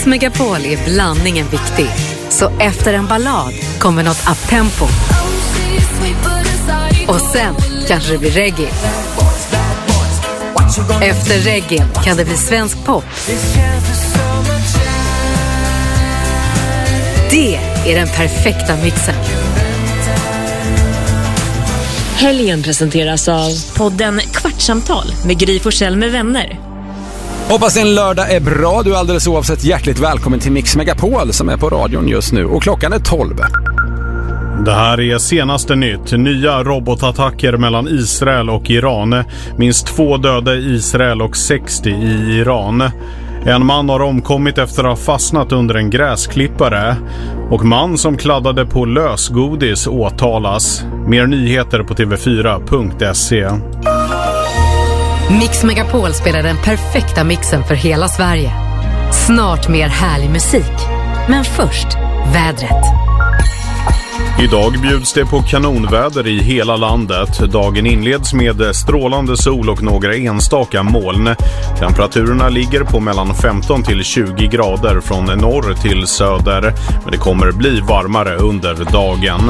Mix Megapol är blandningen viktig. Så efter en ballad kommer något uptempo. Och sen kanske det blir reggae. Efter reggae kan det bli svensk pop. Det är den perfekta mixen. Helgen presenteras av podden Kvartsamtal med Gry Forssell med vänner. Hoppas din lördag är bra. Du är alldeles oavsett hjärtligt välkommen till Mix Megapol som är på radion just nu. Och klockan är 12. Det här är senaste nytt. Nya robotattacker mellan Israel och Iran. Minst 2 döda i Israel och 60 i Iran. En man har omkommit efter att ha fastnat under en gräsklippare. Och man som kladdade på lösgodis åtalas. Mer nyheter på tv4.se. Mix Megapol spelar den perfekta mixen för hela Sverige. Snart mer härlig musik. Men först, vädret. Idag bjuds det på kanonväder i hela landet. Dagen inleds med strålande sol och några enstaka moln. Temperaturerna ligger på mellan 15 till 20 grader från norr till söder. Men det kommer bli varmare under dagen.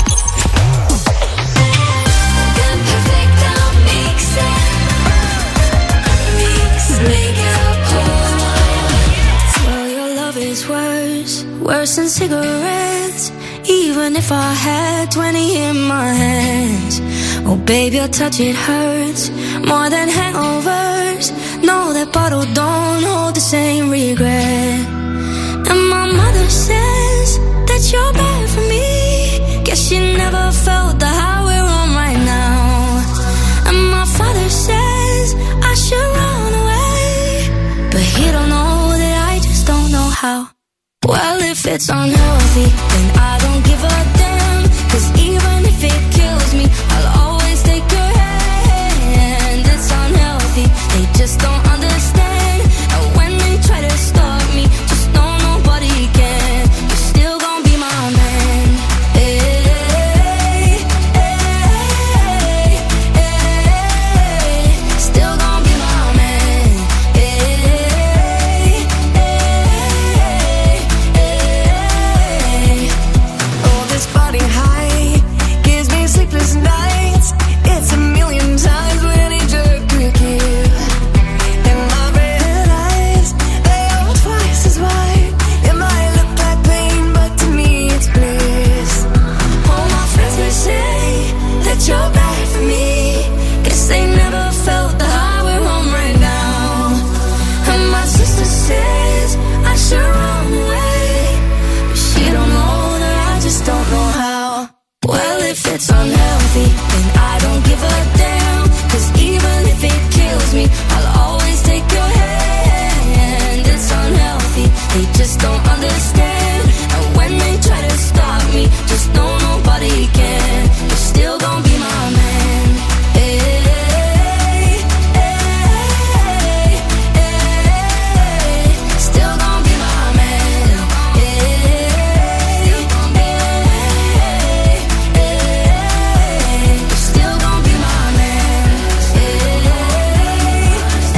Worse than cigarettes, even if I had 20 in my hands. Oh baby, your touch, it hurts more than hangovers. No, that bottle don't hold the same regret. And my mother says that you're bad for me. Guess she never felt the high we're on right now. And my father says I should run away, but he don't know that I just don't know how. Well, if it's unhealthy, then I don't give a damn. 'Cause even if it kills me, I'll always take your hand. It's unhealthy, they just don't understand. And when they try to stop me, just know nobody can. You're still gonna be my man. Hey, hey, hey, hey. Still gonna be my man. Hey, hey, hey. Oh, this body high gives me sleepless nights. It's a million times when he jerked me kill. And my red eyes, they are twice as wide. It might look like pain, but to me it's bliss. All my friends will say that you're bad for me. Guess they never felt the high we're on right now. And my sister says I should run away, but she don't know that I just don't know how. Well, if it's unhealthy, then I don't give a damn. 'Cause even if it kills me, I'll always take your hand. It's unhealthy, they just don't understand. And when they try to stop me, just know nobody can. You're still gonna be my man. Hey, hey, hey. Still gonna be my man. Hey, hey, hey. You're still gonna be my man. Hey, hey,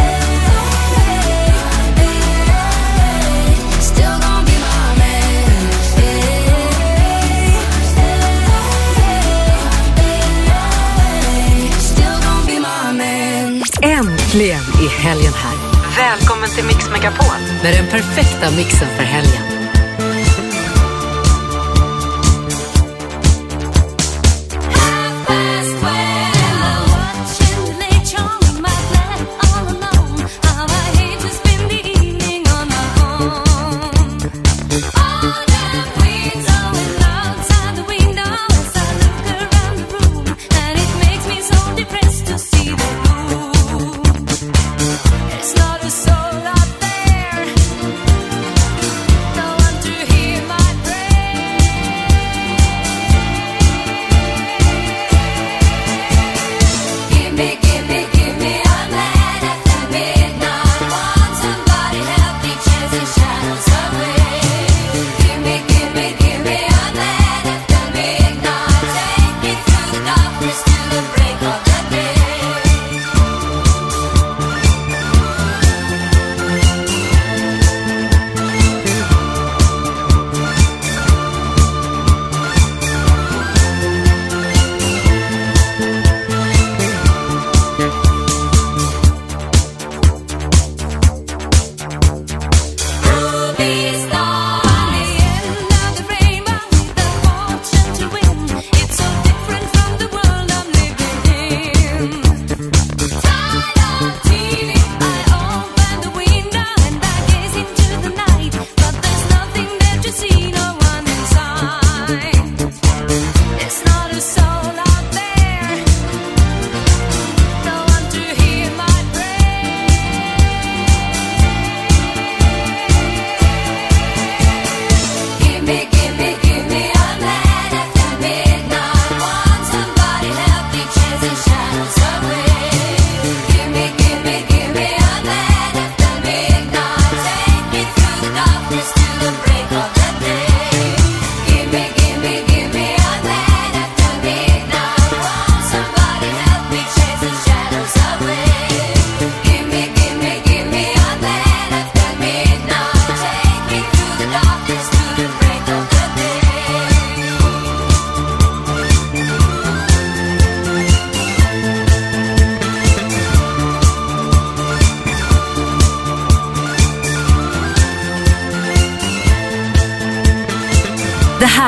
hey. Still gonna be my man. Hey, hey. Still gonna be my man. Äntligen är helgen här. Välkommen till Mix Megapol med den perfekta mixen för helgen. It's not a soul out there. No.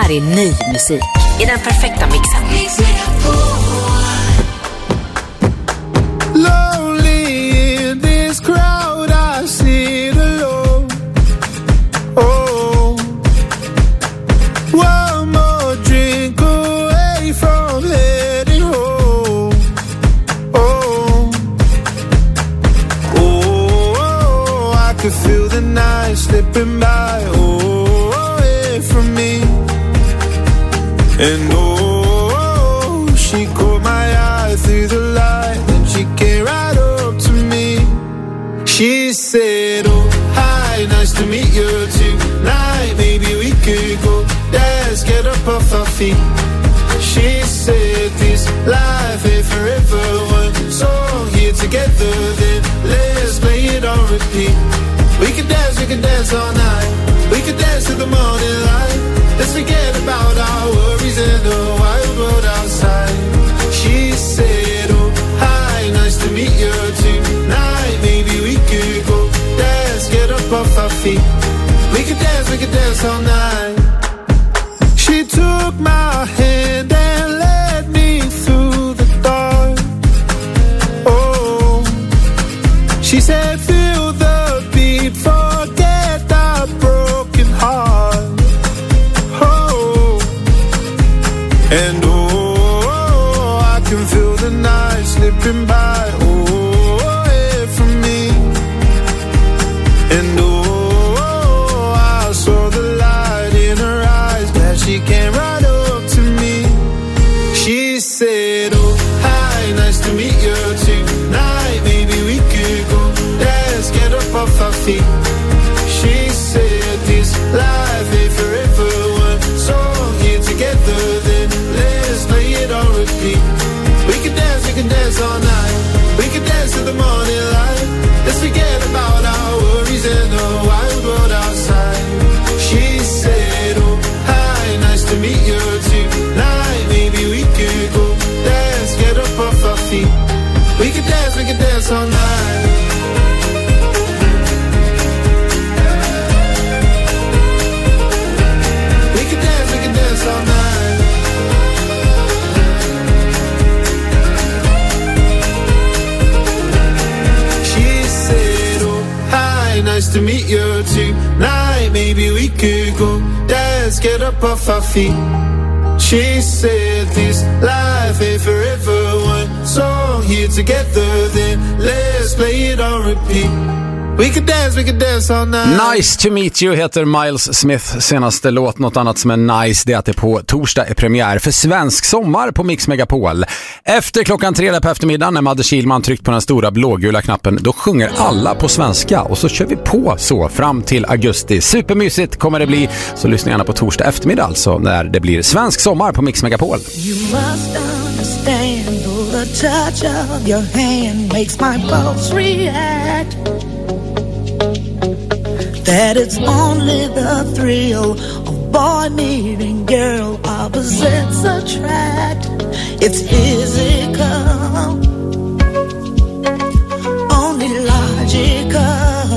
här är ny musik i den perfekta mixen. Lonely in this crowd, I sit alone. Oh, one more drink away from heading home. Oh, oh, I could feel the night slipping by. Oh, away from me. And oh, she caught my eye through the light, and she came right up to me. She said, oh, hi, nice to meet you tonight. Maybe we could go dance, get up off our feet. She said, this life ain't forever. One song here together, then let's play it on repeat. We can dance all night. We can dance till the morning light. Let's forget about our worries and the wild world outside. She said, oh, hi, nice to meet you tonight. Maybe we could go dance, get up off our feet. We could dance all night. She took my hand and led me through the dark. Oh, she said, feel the beat, forget the broken heart. And oh, I can feel the night slipping by, oh, away from me. And oh, I saw the light in her eyes, glad she came right up to me. She said, oh, hi, nice to meet you tonight. Maybe we could go dance, get up off our feet. She said, this life ain't forever. One song here together, then let's play it on repeat. We can dance all night. We can dance till the morning light. Let's forget about our worries and the wild world outside. She said, oh, hi, nice to meet you tonight. Maybe we could go dance, get up off our feet. We can dance all night. We can dance all night. She said, oh, hi, nice to meet you tonight. Maybe we could go dance, get up off our feet. She said, this life ain't forever. One song here together, then let's play it on repeat. We can dance all night. Nice to meet you heter Miles Smith senaste låt. Något annat som är nice, det är att det på torsdag är premiär för Svensk sommar på Mix Megapol. Efter 3:00 på eftermiddagen när Madde Kihlman tryckt på den stora blågula knappen, då sjunger alla på svenska och så kör vi på så fram till augusti. Supermysigt kommer det bli, så lyssna gärna på torsdag eftermiddag alltså när det blir Svensk sommar på Mix Megapol. You must understand, the touch of your hand makes my pulse react. That it's only the thrill of boy meeting girl, opposites attract. It's physical, only logical.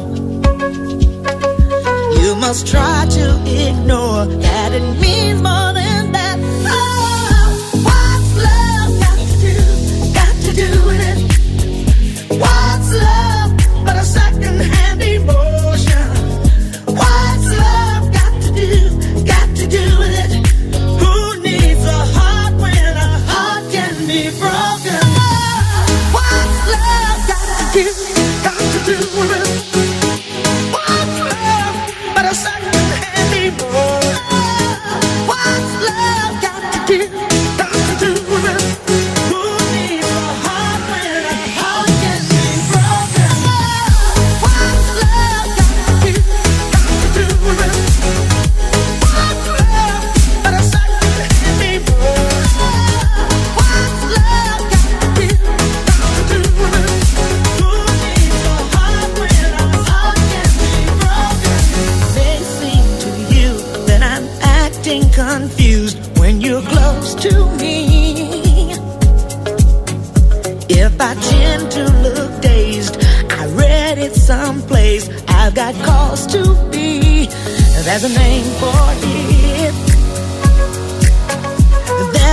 You must try to ignore that it means more than that. Oh, what's love got to do with it? What's love but a second-hand emotion? What's love got to do with it? Who needs a heart when a heart can be broken? What's love got to do with it? What's love but a second-hand emotion? What's love got to do with it? Who needs a heart when a heart can be broken? What's love got to do with it? What's love but a second-hand emotion? What's love got to do with it? Who needs a heart when a heart can be broken? May seem to you that I'm acting confused when you're close to me. If I tend to look dazed, I read it someplace. I've got cause to be. There's a name for it.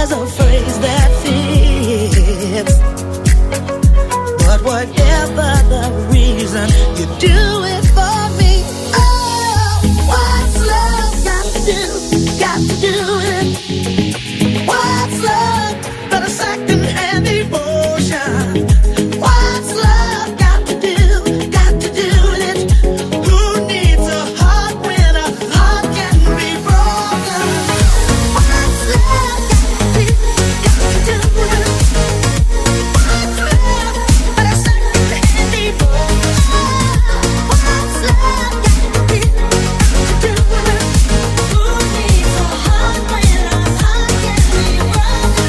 is a phrase that fits. But whatever the reason, you do it for me. Oh, what's love got to do? Got to do it. What's love but a second-hand emotion? What's love got to do? Got to do it. Who needs a heart when a heart can be broken? What's love got to do? Got to do it. What's love but a second-hand emotion? What's love got to do? Got to do it. Who needs a heart when a heart can be broken?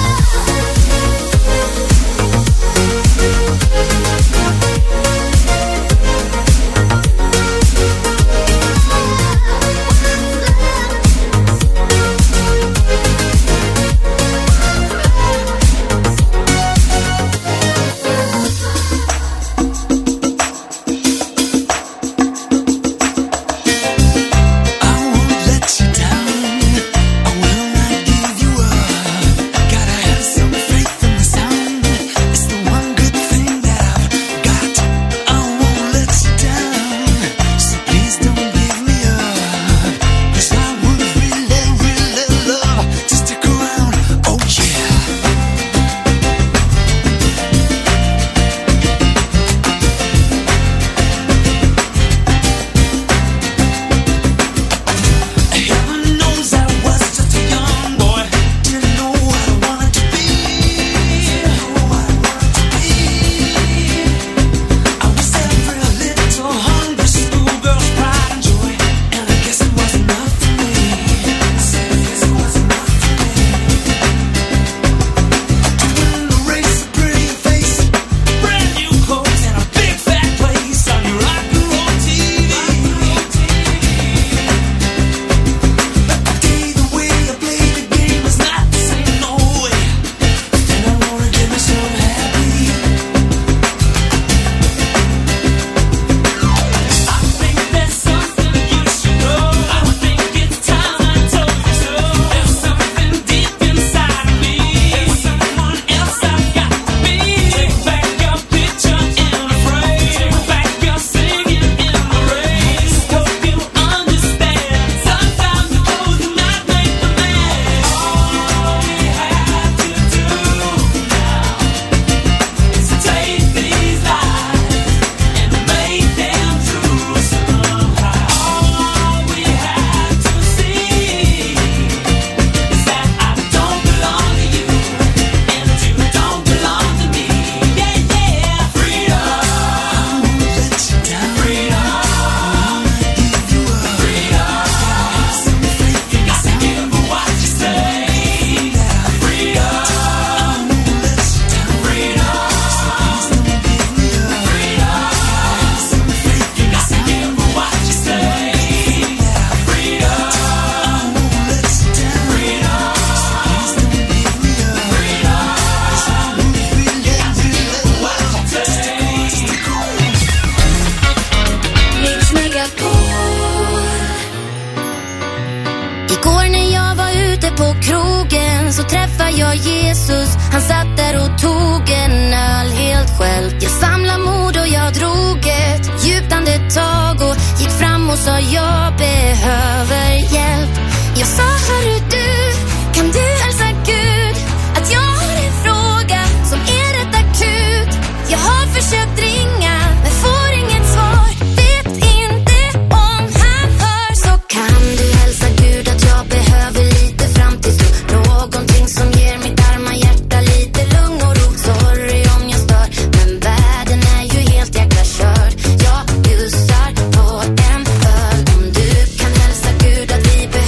Igår när jag var ute på krogen så träffade jag Jesus. Han satt där och tog en öl helt själv. Jag samlade mod och jag drog ett djupt andetag och gick fram och sa jag behöver hjälp. Jag sa hörru du, kan du hälsa Gud att jag har en fråga som är rätt akut. Jag har försökt ringa men får inget svar. Vet inte om han hör. Så kan du hälsa Gud att jag behöver lite framtidstro. Någonting som ger mitt arma hjärta lite lugn och ro. Sorry om jag stör, men världen är ju helt jäkla körd. Jag bjussar på en öl. Om du kan hälsa Gud att vi behöver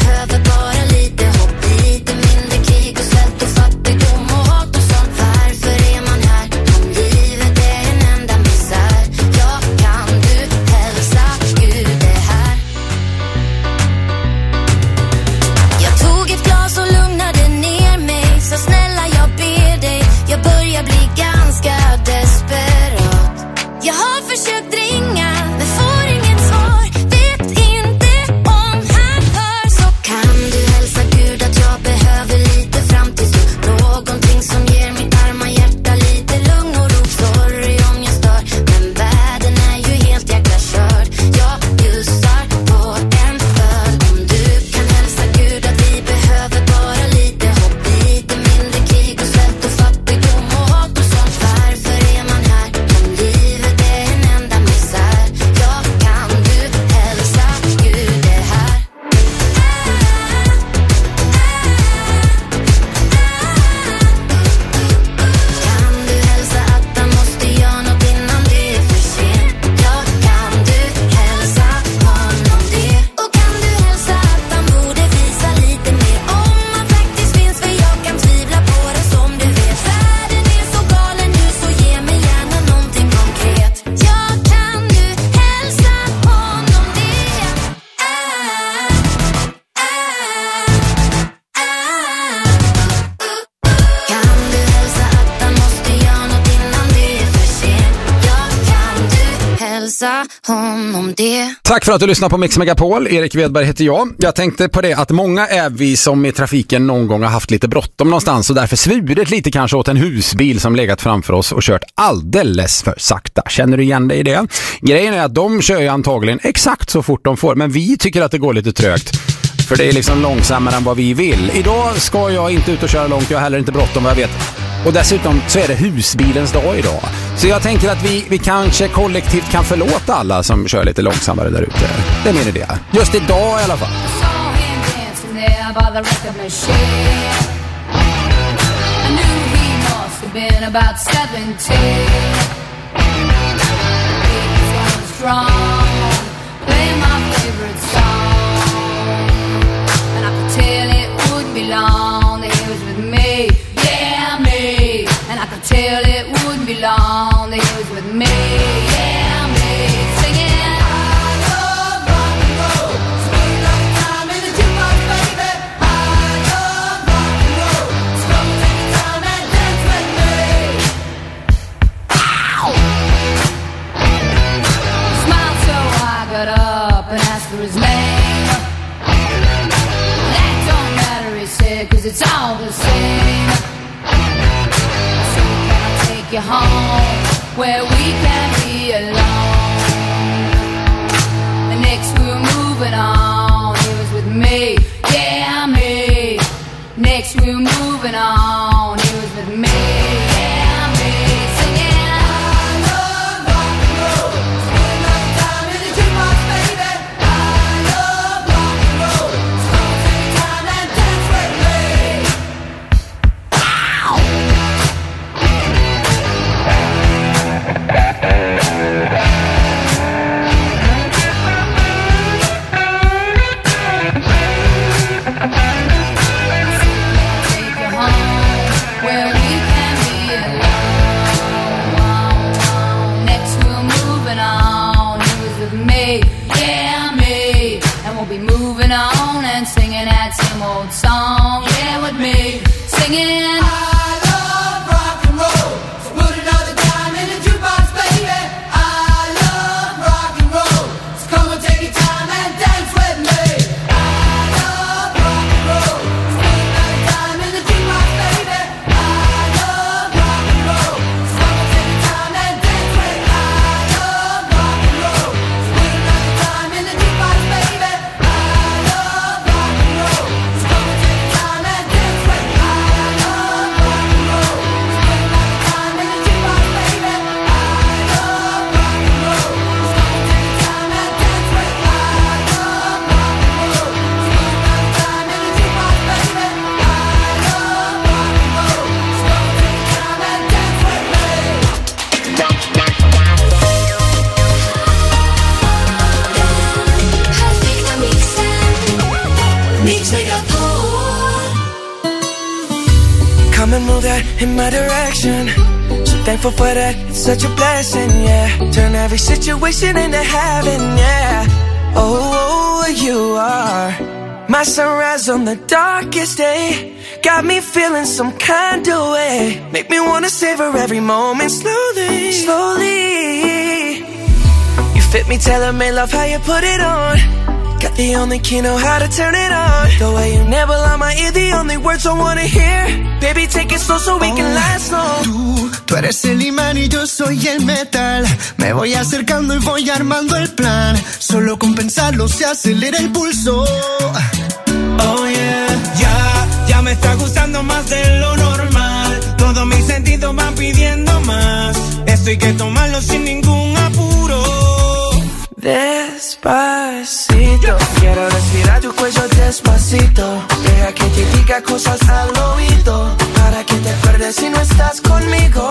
visa honom det. Tack för att du lyssnar på Mix Megapol. Erik Wedberg heter jag. Jag tänkte på det att många är vi som i trafiken någon gång har haft lite bråttom någonstans och därför svurit lite kanske åt en husbil som legat framför oss och kört alldeles för sakta. Känner du igen dig i det? Grejen är att de kör ju antagligen exakt så fort de får, men vi tycker att det går lite trögt. För det är liksom långsammare än vad vi vill. Idag ska jag inte ut och köra långt, jag har heller inte bråttom vad jag vet. Och dessutom så är det husbilens dag idag. Så jag tänker att vi kanske kollektivt kan förlåta alla som kör lite långsammare där ute. Det är min idé. Just idag i alla fall. Tell it wouldn't be long that he was with me, yeah, me, singing I love rock and roll, spend a lot of time in the jukebox, baby. I love rock and roll, so come and take your time and dance with me. Ow! He smiled so I got up and asked for his name. That don't matter, he said, 'cause it's all the same. You home where we can be alone. And next we were moving on. He was with me, yeah, me. Next we were moving on. He was with me, yeah, me. Singing I love rock and roll, spend a lot of time in the jukebox, baby. I love rock and roll, so come take your time and dance with me. Ow! Singing that same old song, yeah, with me, singing I love rock and roll, so put another time in the jukebox, baby. I love rock and roll, so come and take your time and dance with me. I love rock and roll, so put another time in the jukebox, baby. I love rock and roll, so come and take your time and dance with me. I love rock and roll, so put another time in the jukebox, baby. Come and move that in my direction. So thankful for that, it's such a blessing, yeah. Turn every situation into heaven, yeah. Oh, you are my sunrise on the darkest day. Got me feeling some kind of way. Make me wanna savor every moment slowly, slowly. You fit me, tailor-made, love how you put it on. Got the only key, know how to turn it on. The way you never lie my ear, the only words I wanna hear. Baby, take it slow so we can last long. Tú eres el imán y yo soy el metal. Me voy acercando y voy armando el plan. Solo con pensarlo se acelera el pulso. Oh yeah, ya me está gustando más de lo normal. Todos mis sentidos van pidiendo más. Esto hay que tomarlo sin ningún apuro. Despacito, quiero respirar tu cuello despacito. Deja que te diga cosas al oído, para que te acuerdes si no estás conmigo.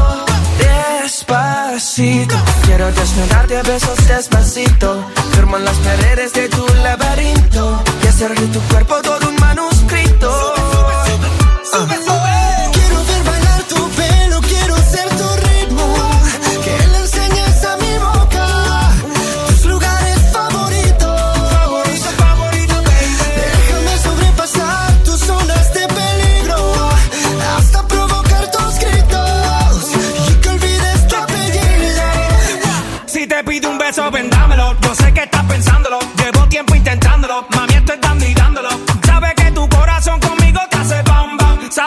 Despacito, quiero desnudarte a besos despacito. Firmo en las paredes de tu laberinto y hacer de tu cuerpo todo un manuscrito. Sube, sube. Quiero ver bailar tu pelo, quiero ser tu ritmo. Que le enseñes a mi boca tus lugares favoritos. Favorito, baby. Déjame sobrepasar tus zonas de peligro, hasta provocar tus gritos y que olvides tu apellido. Si te pido un beso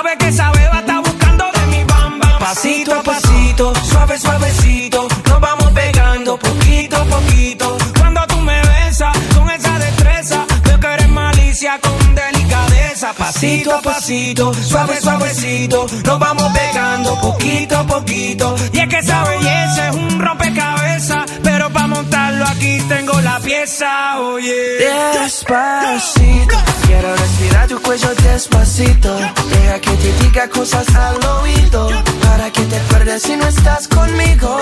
sabe que esa beba está buscando de mi bamba. Pasito a pasito, suave suavecito, nos vamos pegando poquito a poquito. Cuando tú me besas con esa destreza, veo que eres malicia con delicadeza. Pasito a pasito, suave suavecito, nos vamos pegando poquito a poquito. Y es que esa belleza es un rompecabezas, pero para montarlo aquí tengo la pieza, oye. Despacito, quiero respirar tu cuello despacito. Deja que te diga cosas al oído, para que te acuerdes si no estás conmigo.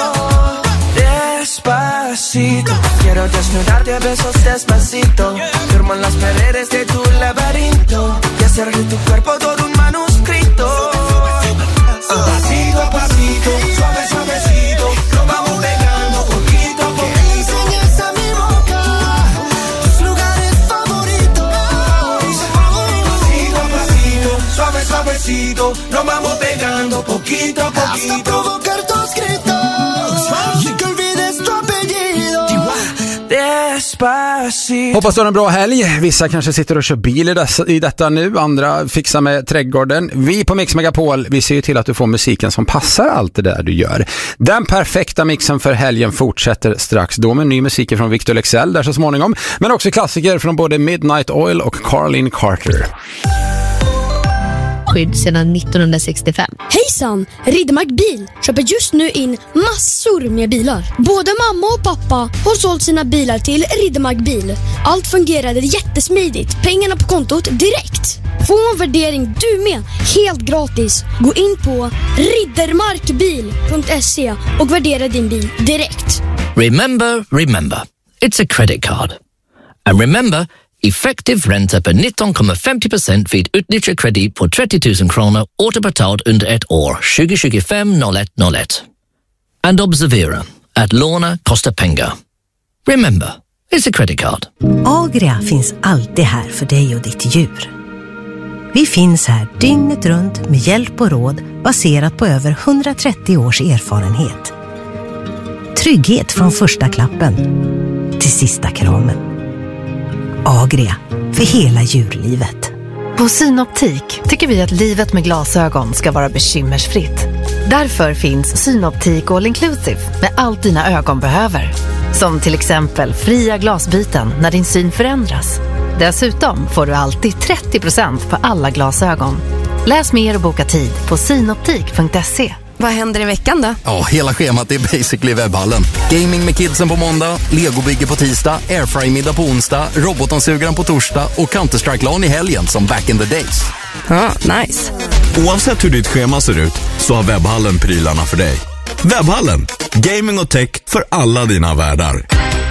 Despacito, quiero desnudarte a besos despacito. Firmo en las paredes de tu laberinto y hacer de tu cuerpo todo un manuscrito. Pasito a pasito, suave suavecito, nos vamos pegando poquito a poquito. Enseñas a mi boca tus lugares favoritos. Pasito a pasito, suave suavecito, nos vamos pegando poquito a poquito. Hasta provocar tus gritos y que olvides tu apellido. Despacito. Hoppas du har en bra helg. Vissa kanske sitter och kör bil i detta nu. Andra fixar med trädgården. Vi på Mix Megapol, vi ser ju till att du får musiken som passar allt det där du gör. Den perfekta mixen för helgen fortsätter strax då med ny musik från Victor Leksell där så småningom. Men också klassiker från både Midnight Oil och Carlin Carter. Skydd sedan 1965. Hejsan! Riddermark Bil köper just nu in massor med bilar. Både mamma och pappa har sålt sina bilar till Riddermark Bil. Allt fungerade jättesmidigt. Pengarna på kontot direkt. Få en värdering du med, helt gratis. Gå in på riddermarkbil.se och värdera din bil direkt. Remember, it's a credit card. And remember, effektiv ränta på 19,50% vid utnyttjad kredit på 30 000 kronor återbetalt under ett år 2025-01-01. And observera att låna kostar pengar. Remember, it's a credit card. Agria finns alltid här för dig och ditt djur. Vi finns här dygnet runt med hjälp och råd baserat på över 130 års erfarenhet. Trygghet från första klappen till sista kramen. Agria, för hela djurlivet. På Synoptik tycker vi att livet med glasögon ska vara bekymmersfritt. Därför finns Synoptik All Inclusive med allt dina ögon behöver. Som till exempel fria glasbyten när din syn förändras. Dessutom får du alltid 30% på alla glasögon. Läs mer och boka tid på synoptik.se. Vad händer i veckan då? Ja, hela schemat är basically webbhallen. Gaming med kidsen på måndag, legobygge på tisdag, airfryer-middag på onsdag, robotdammsugaren på torsdag och Counter-Strike-LAN i helgen som back in the days. Ja, nice. Oavsett hur ditt schema ser ut så har webbhallen prylarna för dig. Webbhallen, gaming och tech för alla dina världar.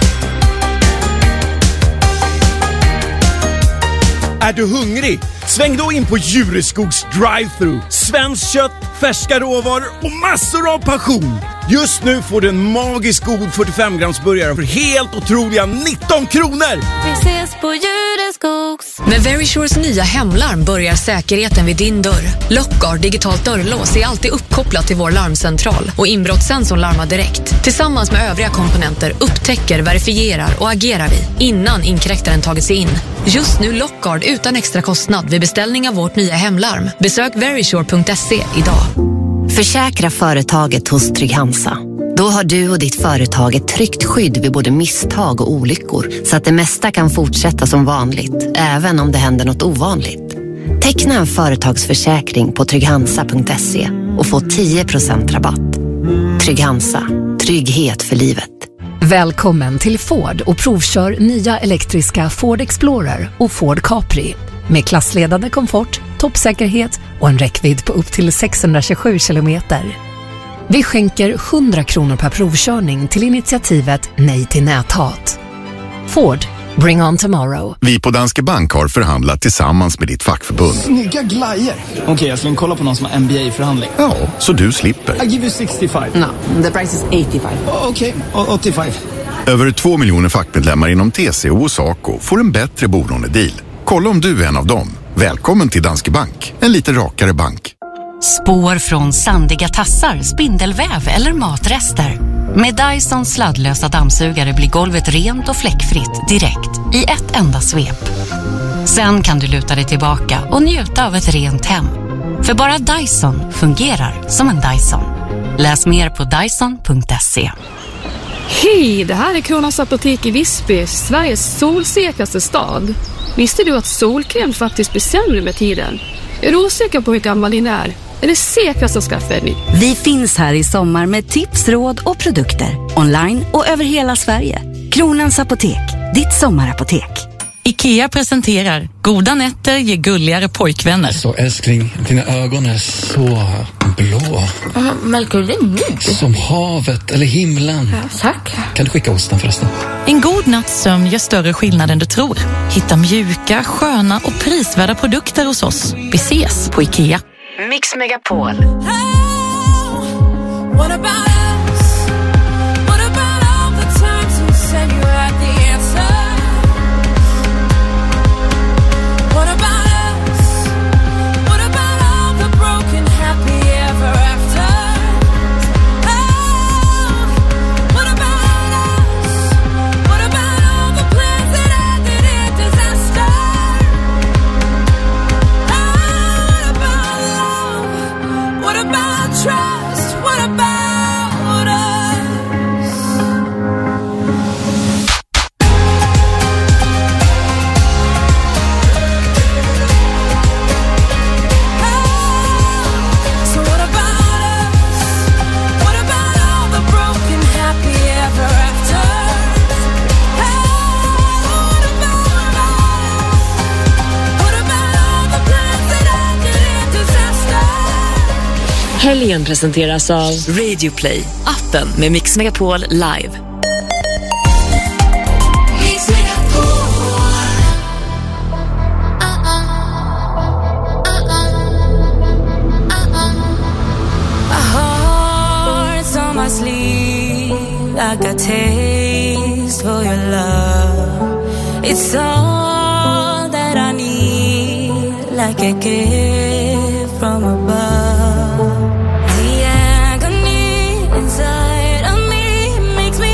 Är du hungrig? Sväng då in på Djureskogs drive-thru. Svenskt kött, färska råvaror och massor av passion. Just nu får du en magisk god 45-gramsburgare för helt otroliga 19 kronor. Vi ses på Djureskogs. Med Verisures nya hemlarm börjar säkerheten vid din dörr. Lockguard digitalt dörrlås är alltid uppkopplat till vår larmcentral och inbrottssensorn larmar direkt. Tillsammans med övriga komponenter upptäcker, verifierar och agerar vi innan inkräktaren tagit sig in. Just nu Lockguard utan extra kostnad vid beställning av vårt nya hemlarm. Besök verisure.se idag. Försäkra företaget hos Trygg-Hansa. Då har du och ditt företag ett tryggt skydd vid både misstag och olyckor så att det mesta kan fortsätta som vanligt, även om det händer något ovanligt. Teckna en företagsförsäkring på trygghansa.se och få 10% rabatt. Trygg-Hansa. Trygghet för livet. Välkommen till Ford och provkör nya elektriska Ford Explorer och Ford Capri. Med klassledande komfort, toppsäkerhet och en räckvidd på upp till 627 kilometer. Vi skänker 100 kronor per provkörning till initiativet Nej till näthat. Ford, bring on tomorrow. Vi på Danske Bank har förhandlat tillsammans med ditt fackförbund. Snygga glajer. Okej, jag skulle kolla på någon som har MBA-förhandling. Ja, så du slipper. I give you 65. No, the price is 85. Okej, 85. Över 2 miljoner fackmedlemmar inom TCO och SACO får en bättre bolånedeal. Kolla om du är en av dem. Välkommen till Danske Bank, en lite rakare bank. Spår från sandiga tassar, spindelväv eller matrester. Med Dyson sladdlösa dammsugare blir golvet rent och fläckfritt direkt i ett enda svep. Sen kan du luta dig tillbaka och njuta av ett rent hem. För bara Dyson fungerar som en Dyson. Läs mer på dyson.se. Hej, det här är Kronans Apotek i Visby, Sveriges solsäkraste stad. Visste du att solkräm faktiskt blir sämre med tiden? Är du osäker på hur gammal din är det säkrast att skaffa en ny? Vi finns här i sommar med tips, råd och produkter. Online och över hela Sverige. Kronans Apotek, ditt sommarapotek. IKEA presenterar Goda nätter ger gulligare pojkvänner. Så älskling, dina ögon är så blå. Märker du det? Som havet eller himlen. Ja, tack. Kan du skicka osten förresten? En god natts sömn gör större skillnad än du tror. Hitta mjuka, sköna och prisvärda produkter hos oss. Vi ses på IKEA. Mix Megapol. What about us? What about all the times you said you had the answer? What about us? What about all the broken happy ever after? Oh, what about us? What about all the plans that ended in disaster? Oh, what about love? What about trust? What about us? So what about us? What about all the broken happy ever after? What about us? What about all the plans that ended in disaster? Helgen presenteras av Radio Play, appen med Mix Megapol Live. Mix Megapol. My heart's on my sleeve. I got taste for your love. It's all that I need, like a gift from above. The agony inside of me makes me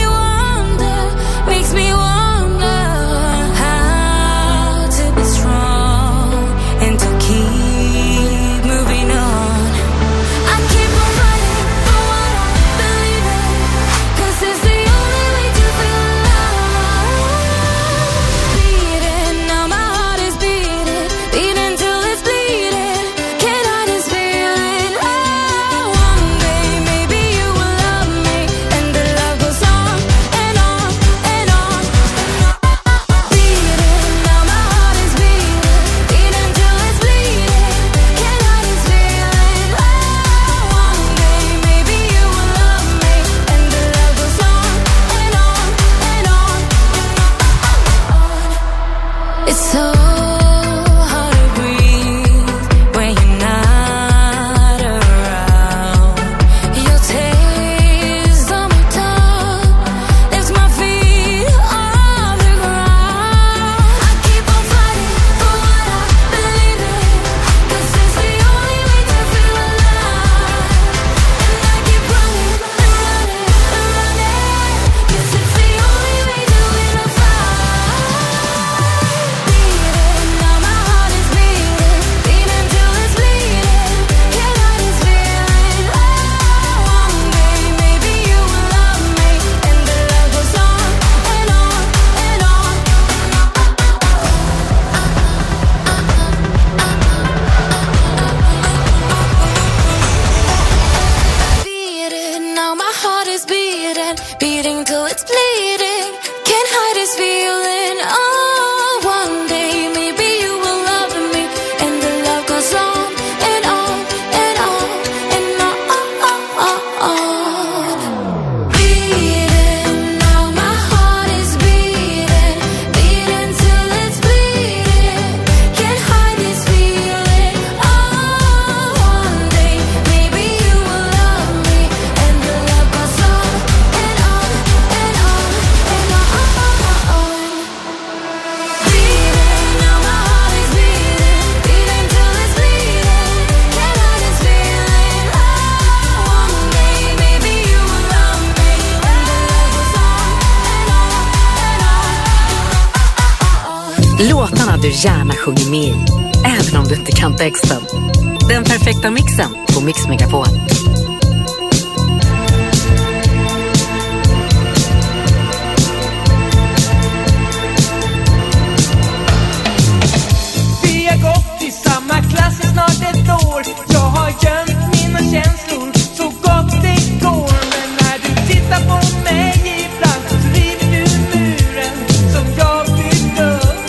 wonder how to be strong and to keep moving on. I keep on fighting for what I believe in, 'cause it's the only way to feel alive. Beating, now my heart is beating, beating till it's bleeding. Can I just feel it? Oh, one day maybe you will love me, and the love goes on and on and on. Beating, now my heart is beating, beating till it's bleeding. Can I just feel it? Oh, one day maybe you will love me, and the love goes on and on and on. It's so hard to breathe when you're not around. Your taste on my tongue lifts my feet off the ground. I keep on fighting for what I believe in, 'cause it's the only way to feel alive. And I keep running and running and running, 'cause it's the only way to win a fight. Beating, now my heart is beating, beating till it's bleeding. Can I just feel it? Oh, one day maybe you will love me, and the love goes on and on and on. Beating, now my heart is beating, beating till it's bleeding. Can't hide this feeling. Oh, one day maybe you will love me, and the love goes on and on and on and on. Beating, now my heart is beating, beating till it's bleeding. Can't hide this feeling. Oh, one day maybe you will love me, and the love goes on and on and on and on. Beating, now my heart is beating, beating till it's bleeding. Can't hide this feeling. Oh, one day maybe you will love me, and the love goes on and on and on. Låtarna du gärna sjunger med i, även om du inte kan texten. Den perfekta mixen på Mix Megapol. Vi har gått i samma klass i snart ett år. Jag har gömt mina känslor så gott det går. Men när du tittar på mig ibland så river du muren som jag byggt upp.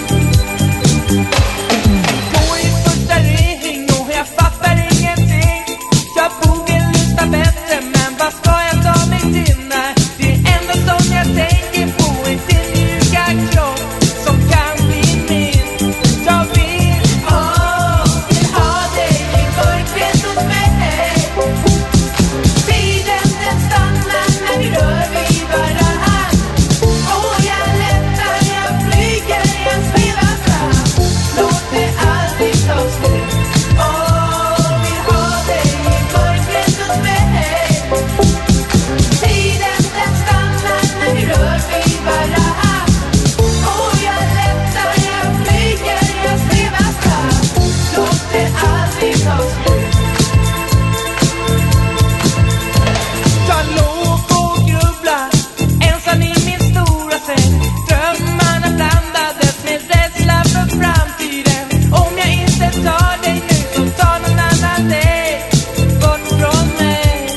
Vi går i första ring och jag fattar ingenting. Jag borde lyssna bättre, men vad ska jag ta mig till när det enda som jag tänker på är din mjuka kropp som kan bli min. Jag vill ha dig i mörkret hos mig. Tiden den stannar när vi rör vid varann. Och jag lättar, jag flyger, jag svävar fram. Låt det aldrig ta slut. Vill ha dig i mörkret hos mig. Tiden den stannar när vi rör vid varann. Och jag lättar, jag flyger, jag svävar fram. Låt det aldrig ta slut. Jag låg och grubblade ensam i min stora säng. Drömmarna blandades med rädsla för framtiden. Om jag inte tar dig nu så tar någon annan dig bort från mig.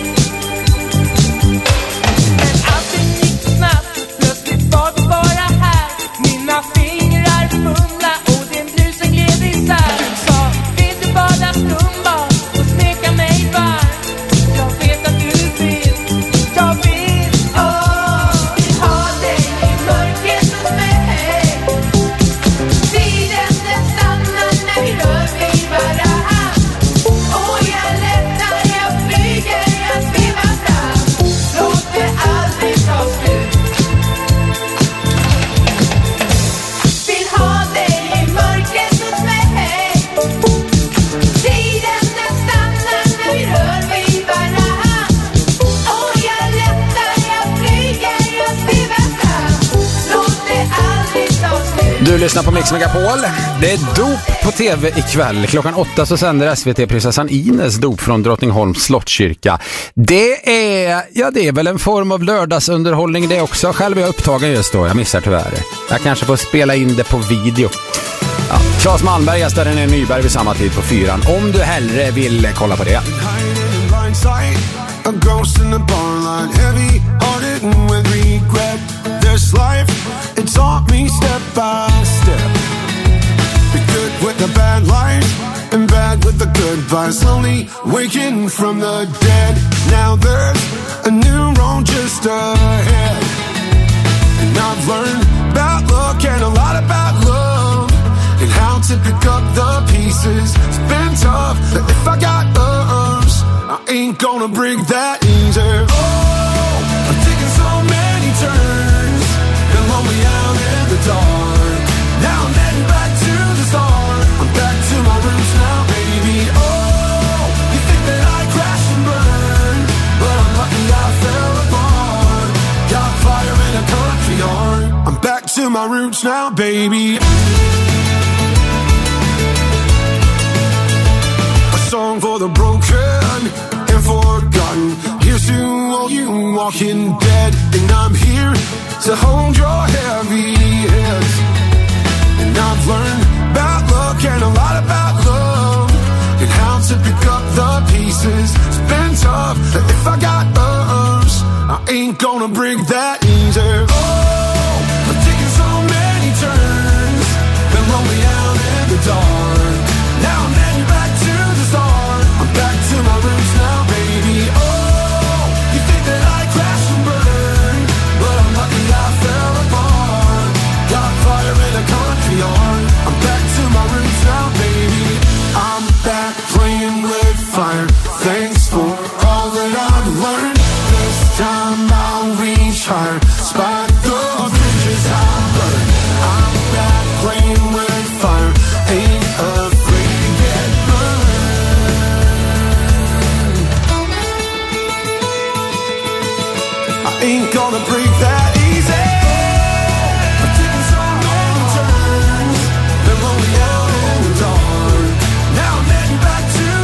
Men allting gick snabbt, plötsligt var vi bara här. Mina fingrar fumla och din blusen gled isär. Du sa, vill du bada skumbad och smeka mig varm? Jag vet att du vill, jag vill ha dig i mörkret hos mig. Tiden den stannar när vi rör vid varann. Och jag lättar, jag flyger, jag svävar fram. Låt det aldrig ta slut. Vill ha dig i mörkret hos mig. Tiden den stannar när vi rör vid varann. Och jag lättar, jag flyger, jag svävar fram. Låt det aldrig ta slut. Du lyssnar på Mix Megapol. Det är dop på tv ikväll. Klockan 8 så sänder SVT prinsessan Ines dop från Drottningholms slottskyrka. Det är väl en form av lördagsunderhållning det också. Själv är jag upptagen just då. Jag missar tyvärr. Jag kanske får spela in det på video. Ja, Claes Malmberg gästar René Nyberg vid samma tid på 4. Om du hellre vill kolla på det. A ghost in the barline, heavy-hearted and with regret. This life, it taught me step by step. Be good with the bad life, and bad with the good vibes. Slowly waking from the dead. Now there's a new road just ahead. And I've learned about luck and a lot about love. And how to pick up the pieces. It's been tough, but if I got nerves, I ain't gonna break that easy. Oh, I'm taking so many turns. Been lonely out in the dark. Now I'm heading back to the start. I'm back to my roots now, baby. Oh, you think that I crashed and burned, but I'm lucky I fell apart. Got fire in a country heart. I'm back to my roots now, baby. Song for the broken and forgotten. Here's to all you walking dead. And I'm here to hold your heavy heads. And I've learned about luck and a lot about love. And how to pick up the pieces. It's been tough, but if I got nerves, I ain't gonna break that easy. Oh, I'm taking so many turns. Been lonely out in the dark. Now I'm heading back to the start. I'm back to my roots now, baby. Oh, you think that I crashed and burned, but I'm lucky I fell apart. Got fire in a country heart. I'm back to my roots now, baby. I'm back playing with fire. Thanks for all that I've learned. This time I'll reach higher. Spot the bridges I burned. I'm back playing with fire. Ain't afraid to get burned. I ain't gonna break that easy. I'm taking so many turns. Been lonely out in the dark. Now I'm heading back to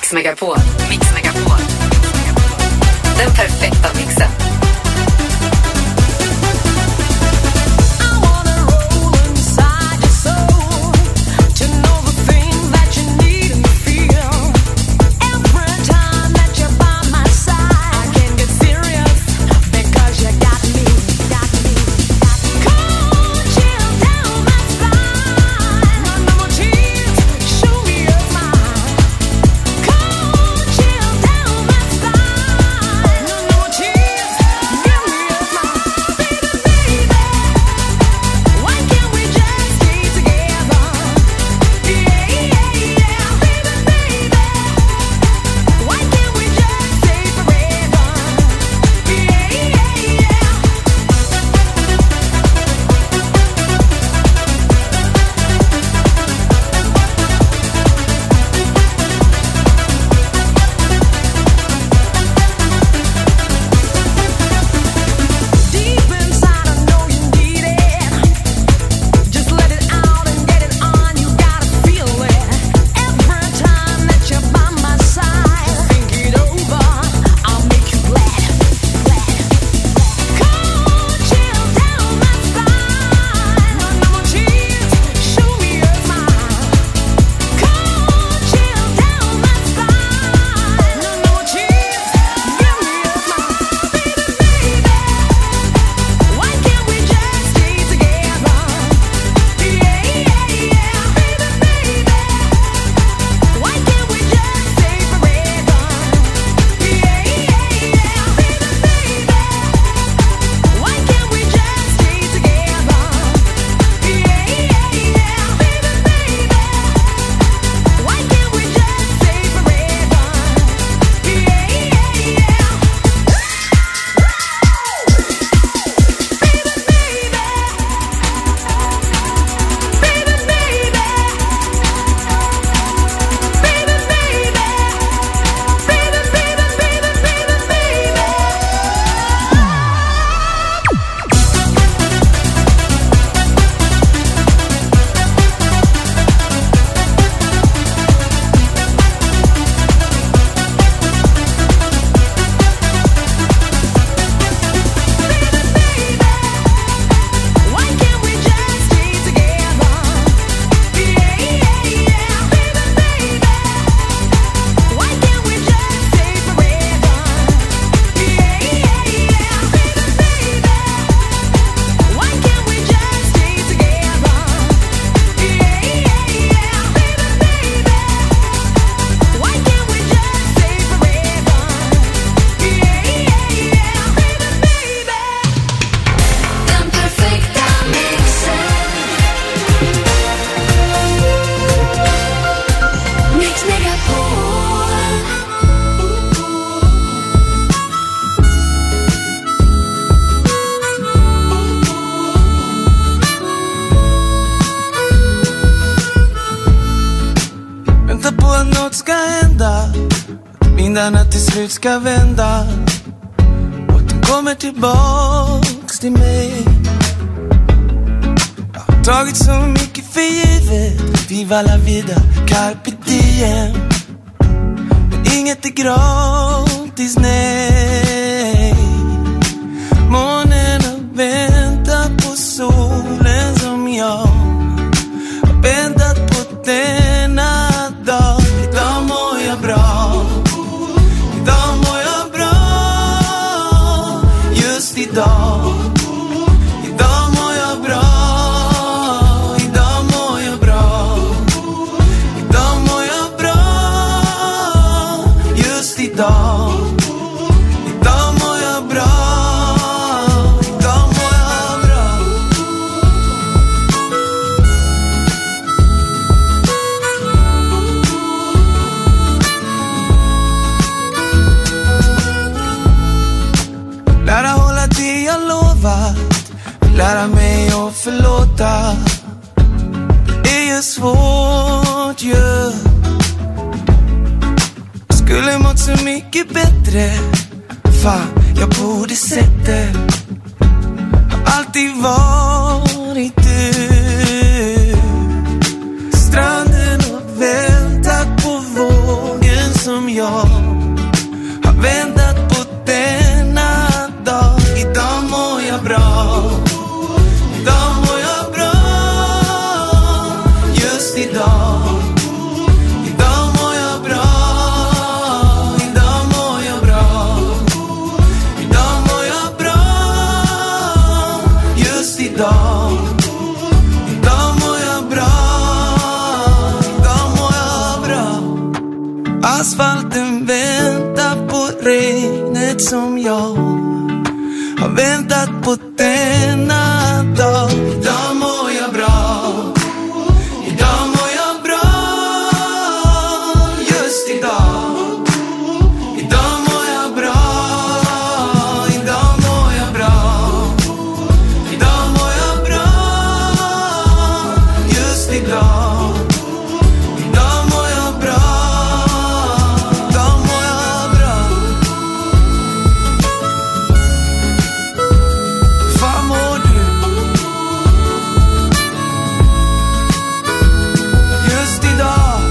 Mix Megapol. Mix Megapol. Den perfekta mixen. Vindarna till slut ska vända och de kommer tillbaks till mig. Jag har tagit så mycket för givet. Viva la vida, carpe diem. Men inget är gratis, nej. Månen har väntat på solen som jag har väntat på denna dag. Idag mår jag bra. Idag mår jag bra. Just idag. Idag mår jag bra. Idag mår jag bra. Idag mår jag bra. Just idag. Idag mår jag bra. Idag mår jag bra. Lära hålla det jag lovat. Lära mig att förlåta. Det är ju svårt ju. Skulle mått så mycket bättre. Fan, jag borde sett det. Har alltid varit du. Stranden och väntat på vågen som Asfalten väntar på regnet som jag har väntat på denna dag. Idag mår jag bra. Idag mår jag bra. Just idag. Idag mår jag bra. Idag mår jag bra. Idag mår jag bra. Just idag. Idag mår jag bra. Idag mår jag bra. Fan mår du? Just idag.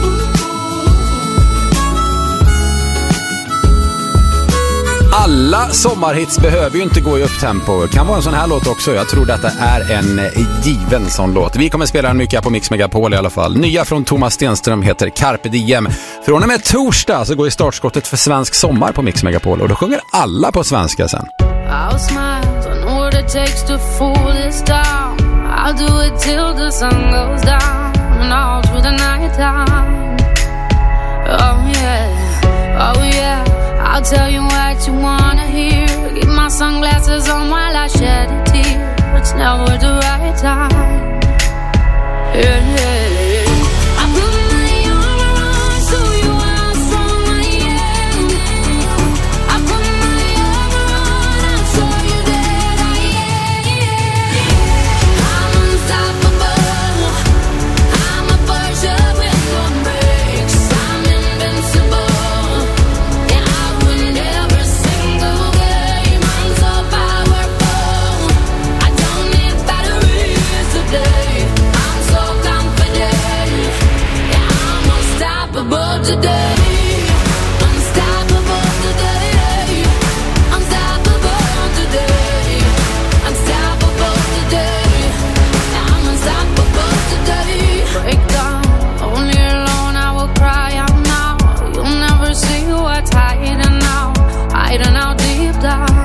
Alla sommarhits behöver ju inte gå i upptempo. Kan vara en sån här låt också. Jag tror detta är en given sån låt. Vi kommer spela den mycket på Mix Megapol i alla fall. Nya från Thomas Stenström heter Carpe Diem. Från och med torsdag så går ju startskottet för svensk sommar på Mix Megapol. Och då sjunger alla på svenska sen. I'll smile, I know what it takes to fool this town. I'll do it till the sun goes down and all through the night time. Oh yeah, I'll tell you what you wanna hear. Keep my sunglasses on while I shed a tear. It's never the right time. Yeah. I put my arm around so you are strong, I am. I put my arm around and show you that I am. I'm unstoppable. I'm a Porsche with no brakes. I'm invincible. Yeah, I win every single game. I'm so powerful. I don't need batteries to play. I'm so confident. Yeah, I'm unstoppable today. Unstoppable today. Unstoppable today. Unstoppable today. Yeah, I'm unstoppable today. Break down, only alone I will cry out now. You'll never see what's hiding out deep down.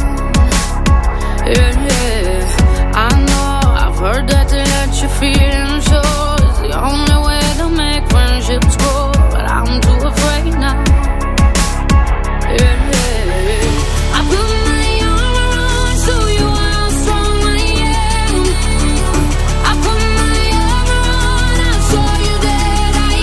Yeah, I know, I've heard that to let you feel and show is the only way to make friendships grow, but I'm too afraid now. Yeah, I put my arm around so you are strong, I am. I put my arm around and show you that I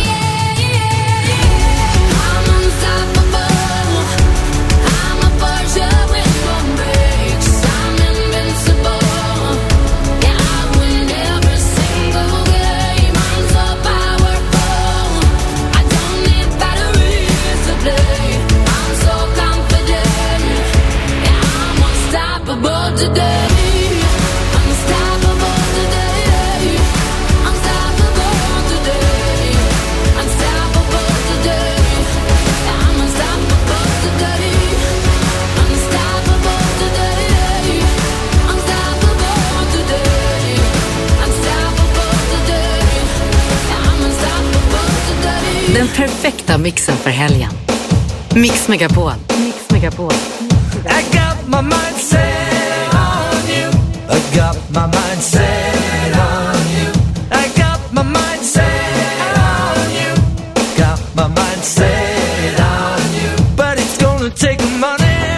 am. I'm unstoppable. I'm a Porsche with no brakes. I'm invincible. Yeah, I win every single game. I'm so powerful. I don't need batteries to play. I'm so confident. Yeah, I'm unstoppable today. Unstoppable today. Unstoppable today. Unstoppable today. Yeah, I'm unstoppable today. Unstoppable today. Unstoppable today. Unstoppable today. Yeah, I'm unstoppable today. Den perfekta mixen för helgen. Mix Megapol. Mix Megapol. I got my mind set on you. I got my mind set on you. I got my mind set on you. Got my mind set on you. But it's gonna take money.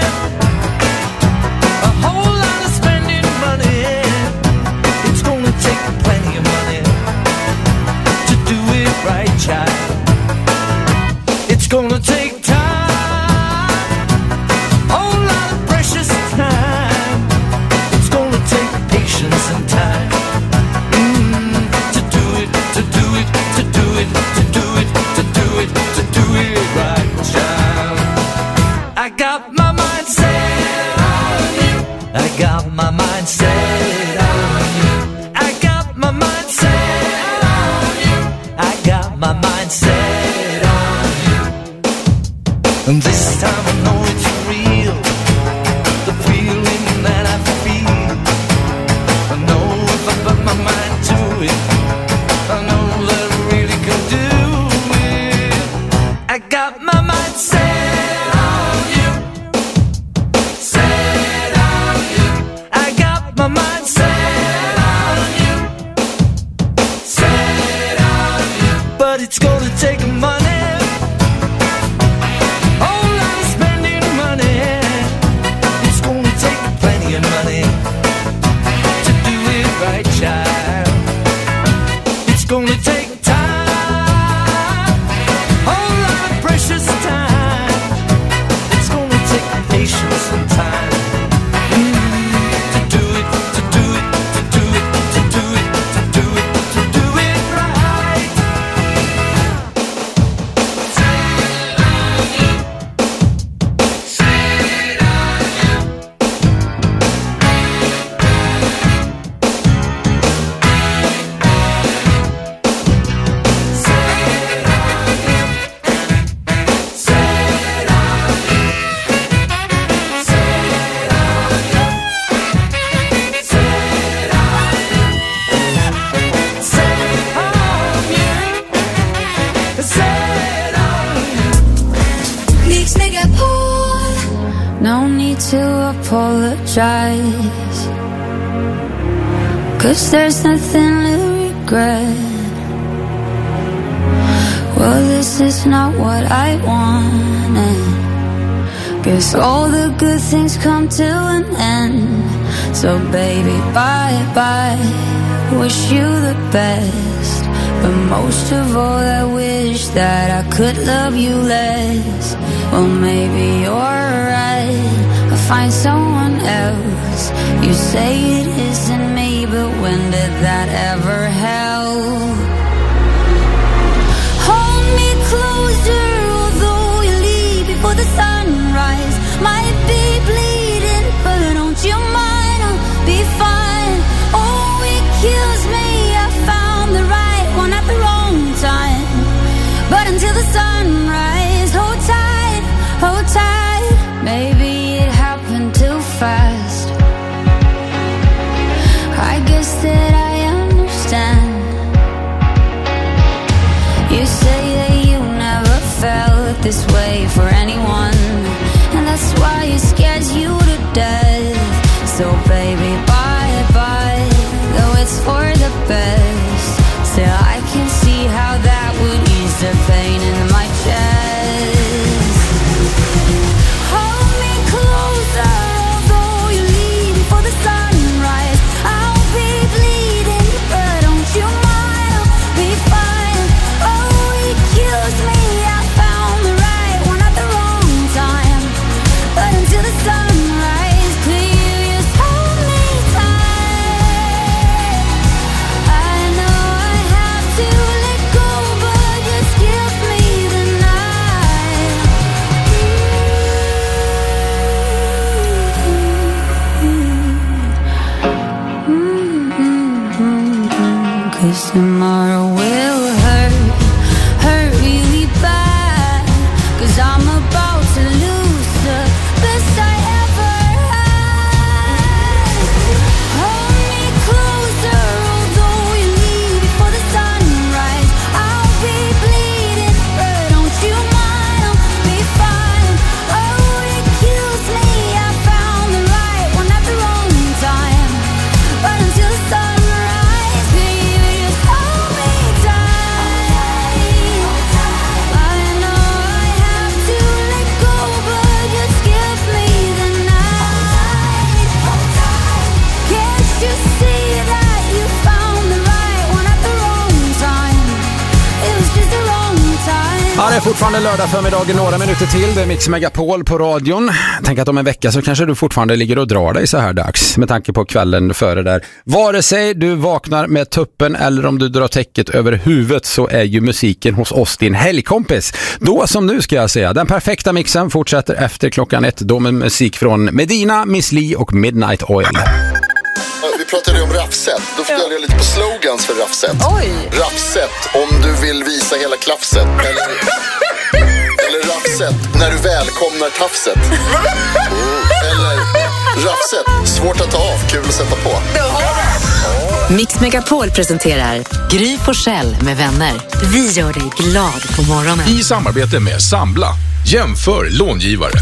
A whole lot of spending money. It's gonna take plenty of money to do it right, child. It's gonna take time. Whole lot of precious time. It's gonna take patience and time. To do it, to do it, to do it, to do it, to do it, to do it right, child. I got my mind set on you. I got my mind set on you. I got my mind set on you. I got my mind set on you. And this time I know it's real. The feeling that I feel. I know if I put my mind to it, I know that I really can do it. I got my mind set on you. Set on you. I got my mind set on you. Set on you. But it's gonna take money. gonna take time, whole lot of precious time. It's gonna take patience and time to do it, to do it, to do it, to do it, to do it, to do it right. Mix Megapol. No need to apologize, 'cause there's nothing to regret. Well, this is not what I wanted. Guess all the good things come to an end. So baby, bye bye, wish you the best. But most of all I wish that I could love you less. Well, maybe you're right, I'll find someone else. You say it isn't me, but when did that ever help? Hold me closer, although you leave before the sunrise. Might be bleeding, but don't you mind, I'll be fine. Oh, it kills me, I found the right one at the wrong time. But until the sunrise, hold tight, hold tight. Maybe it happened too fast. I guess that I understand. You say that you never felt this way for anyone, and that's why it scares you to death. So baby, bye bye, though it's for the best. Still I can see how that would ease the pain in my chest. Hold me closer, although you leave before the sunrise. I'll be bleeding, but don't you mind, I'll be fine. Oh, it kills me, I found the right one at the wrong time. But until the sunrise, could you just hold me tight? I know I have to let go, but just give me the night. 'Cause tomorrow will hurt really bad. 'Cause I'm about to lose the best I ever had. Hold me closer, although you leave before the sunrise. I'll be bleeding, but don't you mind, I'll be fine. Oh, it kills me, I found the right one at the wrong time. But until the sunrise, baby, just hold me tight. I know I have to let go, but just give me the night. Can't you see that you found the right one at the wrong time? It was just the wrong time. Ja, det är fortfarande lördag förmiddagen, några minuter till. Det är Mix Megapol på radion. Tänk att om en vecka så kanske du fortfarande ligger och drar dig så här dags, med tanke på kvällen före där. Vare sig du vaknar med tuppen eller om du drar täcket över huvudet, så är ju musiken hos oss din helgkompis. Då som nu ska jag säga, den perfekta mixen fortsätter efter klockan 1, då med musik från Medina, Miss Li och Midnight Oil. Vi pratade ju om Raffset. Då funderar jag lite på slogans för Raffset. Oj! Raffset, om du vill visa hela klaffset. Eller Raffset, när du välkomnar tafset. Eller Raffset, svårt att ta av, kul att sätta på. Mix Megapol presenterar Gry Forssell med vänner. Vi gör dig glad på morgonen. I samarbete med Sambla. Jämför långivare.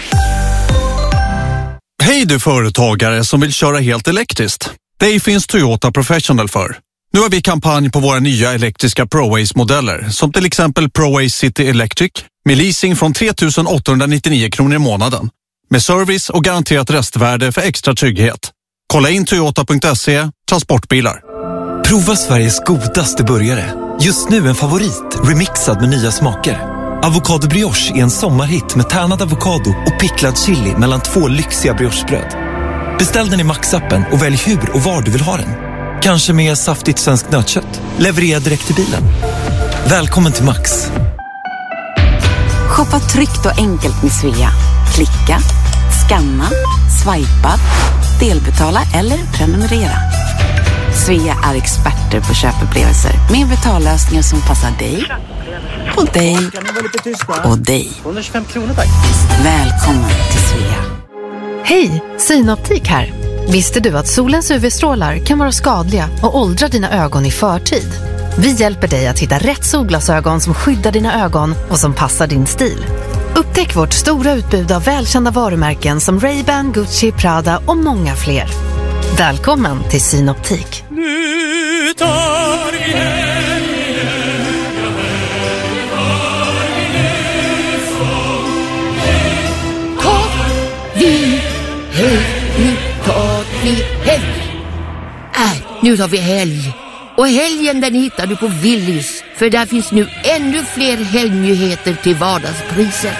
Hej du företagare som vill köra helt elektriskt. Det finns Toyota Professional för. Nu har vi kampanj på våra nya elektriska ProAce-modeller, som till exempel ProAce City Electric, med leasing från 3 899 kronor i månaden. Med service och garanterat restvärde för extra trygghet. Kolla in toyota.se, transportbilar. Prova Sveriges godaste burgare. Just nu en favorit, remixad med nya smaker. Avocado brioche är en sommarhit med tärnad avokado och picklad chili mellan 2 lyxiga briochebröd. Beställ den i Max-appen och välj hur och var du vill ha den. Kanske med saftigt svenskt nötkött. Leverera direkt till bilen. Välkommen till Max. Shoppa tryggt och enkelt med Svea. Klicka, scanna, swipa, delbetala eller prenumerera. Svea är experter på köpupplevelser med betallösningar som passar dig och dig och dig. 125 kronor tack. Välkommen till Svea. Hej, Synoptik här. Visste du att solens UV-strålar kan vara skadliga och åldra dina ögon i förtid? Vi hjälper dig att hitta rätt solglasögon som skyddar dina ögon och som passar din stil. Upptäck vårt stora utbud av välkända varumärken som Ray-Ban, Gucci, Prada och många fler. Välkommen till Synoptik. Nu tar vi nu tar vi helg. Och helgen den hittar du på Willys. För där finns nu ännu fler helgnyheter till vardagspriser.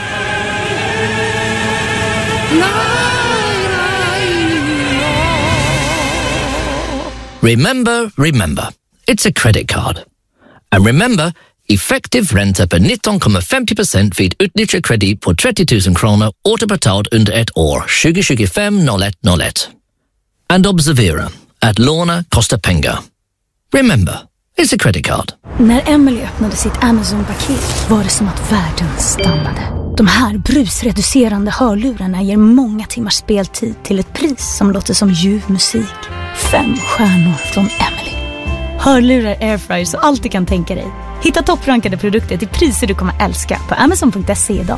Remember, it's a credit card. And remember, effektiv ränta på 19,50% vid utnyttjad kredit på 30 000 kronor återbetalt under ett år 2025-01-01. And observera att låna kostar pengar. Remember, it's a credit card. När Emily öppnade sitt Amazon-paket var det som att världen stannade. De här brusreducerande hörlurarna ger många timmars speltid till ett pris som låter som ljuv musik. 5 stjärnor från Emily. Hörlurar, airfryers och allt du kan tänka dig. Hitta topprankade produkter till priser du kommer älska på Amazon.se idag.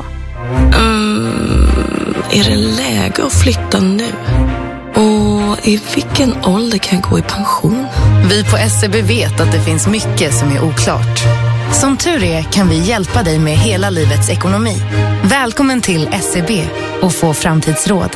Är det läge att flytta nu? Och i vilken ålder kan jag gå i pension? Vi på SEB vet att det finns mycket som är oklart. Som tur är kan vi hjälpa dig med hela livets ekonomi. Välkommen till SEB och få framtidsråd.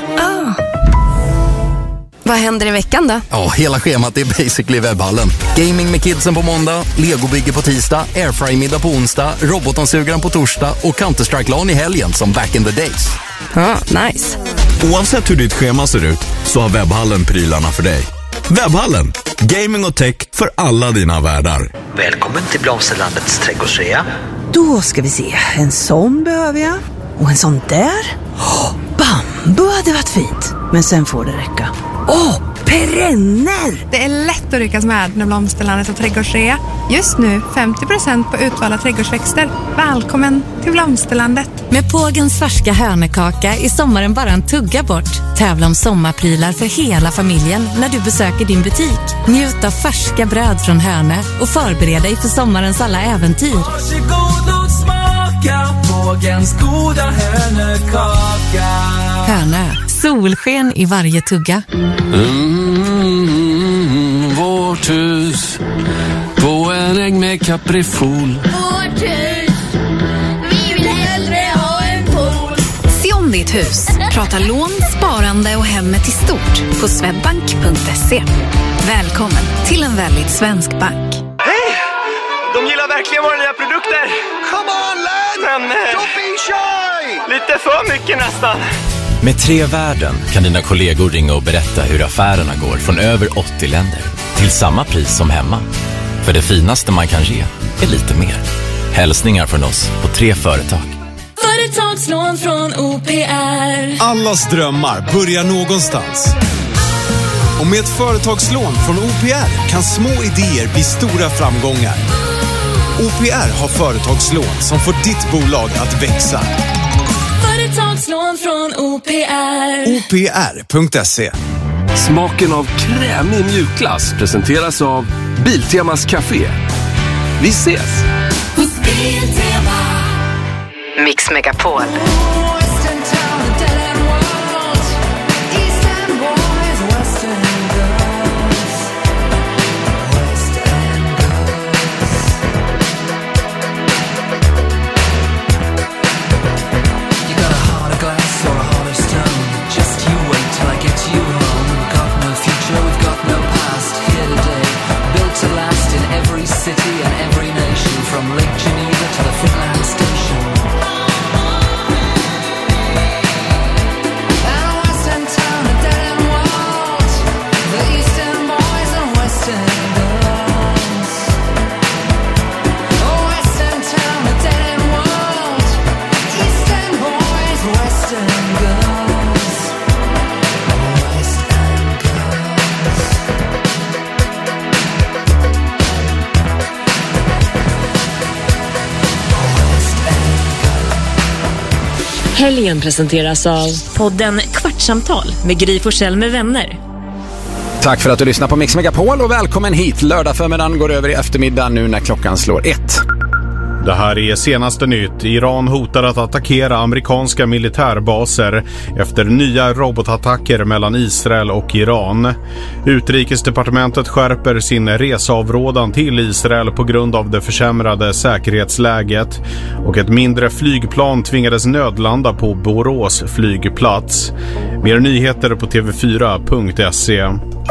Vad händer i veckan då? Ja, hela schemat är basically webbhallen. Gaming med kidsen på måndag, Lego-bygge på tisdag, airfry-middag på onsdag, robotdammsugaren på torsdag och Counter-Strike-LAN i helgen som back in the days. Ja, nice. Oavsett hur ditt schema ser ut så har webbhallen prylarna för dig. Webbhallen, gaming och tech för alla dina världar. Välkommen till Blomsterlandets trädgårdsrea. Då ska vi se, en sån behöver jag. Och en sån där. Bambu hade varit fint, men sen får det räcka. Perenner! Det är lätt att ryckas med när Blomsterlandet och trädgårdsrea. Just nu 50% på utvalda trädgårdsväxter. Välkommen till Blomsterlandet. Med Pågens färska hönekaka är sommaren bara en tugga bort. Tävla om sommarprylar för hela familjen när du besöker din butik. Njut av färska bröd från Hönö och förbered dig för sommarens alla äventyr. Varsågod och smaka Pågens goda hönekaka. Hönö, solsken i varje tugga. Vårt hus på en äng med kaprifol. Vårt hus, vi vill hellre ha en pool. Se om ditt hus. Prata lån, sparande och hemmet i stort på swedbank.se. Välkommen till en väldigt svensk bank. Hej! De gillar verkligen våra nya produkter. Come on, lad! Men don't be shy! Lite för mycket nästan. Med 3 värden kan dina kollegor ringa och berätta hur affärerna går från över 80 länder. Till samma pris som hemma. För det finaste man kan ge är lite mer. Hälsningar från oss på 3 företag. Företagslån från OPR. Allas drömmar börjar någonstans. Och med ett företagslån från OPR kan små idéer bli stora framgångar. OPR har företagslån som får ditt bolag att växa. Företagslån från OPR. OPR.se. Smaken av krämig mjukglass presenteras av Biltemas Café. Vi ses! Mix Megapol. To life. from Lake Geneva to the Finland station. And a western town, a dead-end world, the eastern boys and western girls. A western town, a dead-end world, eastern boys, western girls. Western girls. Helgen presenteras av podden Kvartsamtal med Gry Forssell med vänner. Tack för att du lyssnar på Mix Megapol och välkommen hit. Lördag förmiddagen går över i eftermiddag nu när klockan slår 1. Det här är senaste nytt. Iran hotar att attackera amerikanska militärbaser efter nya robotattacker mellan Israel och Iran. Utrikesdepartementet skärper sin reseavrådan till Israel på grund av det försämrade säkerhetsläget. Och ett mindre flygplan tvingades nödlanda på Borås flygplats. Mer nyheter på tv4.se.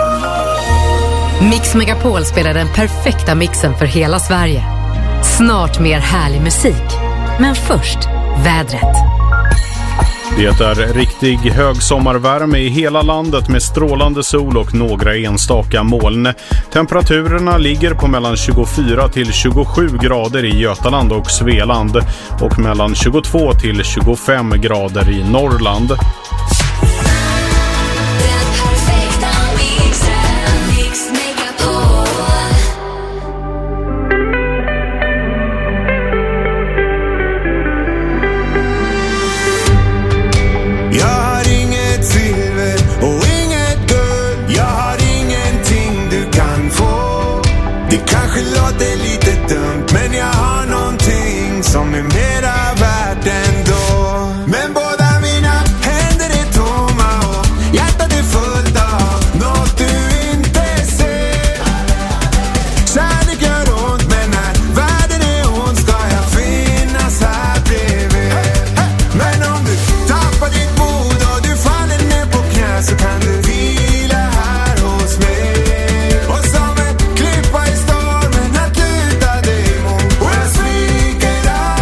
Mix Megapol spelar den perfekta mixen för hela Sverige. Snart mer härlig musik. Men först, vädret. Det är riktig högsommarvärme i hela landet med strålande sol och några enstaka moln. Temperaturerna ligger på mellan 24 till 27 grader i Götaland och Svealand och mellan 22 till 25 grader i Norrland. Som är mera värt ändå. Men båda mina händer är tomma och hjärtat är fullt av något du inte ser. Kärlek gör ont, men när världen är ond ska jag finnas här bredvid. Men om du tappar ditt mod och du faller ner på knä så kan du vila här hos mig. Och som en klippa i stormen att luta dig mot. Och jag sviker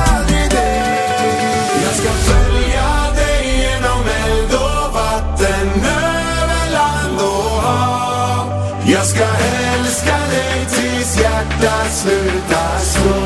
jag ska älska dig tills hjärtat slutar slå.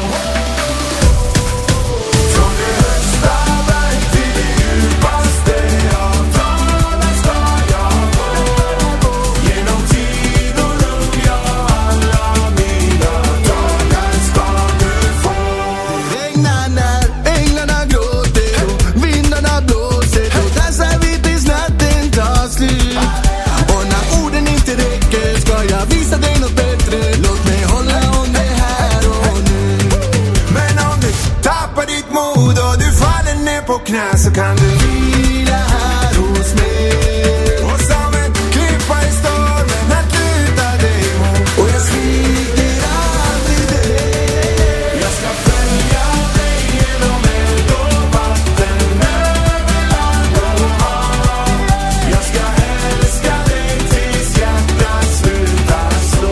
Från det högsta berg till det djupaste av dalar ska jag gå. Genom tid och rum, ja, alla mina dagar ska du få. Det regnar när änglarna gråter och vindarna blåser. Då dansar vi tills natten tar slut. Och när orden inte räcker ska jag visa dig något bättre. Låt mig hålla om det här och nu. Men om du tappar ditt mod och du faller ner på knä så kan du vila här hos mig. Och som en klippa i stormen att luta dig mot. Och jag sviker aldrig dig. Jag ska följa dig genom eld och vatten, över land och hav. Jag ska älska dig tills hjärtat slutar slå.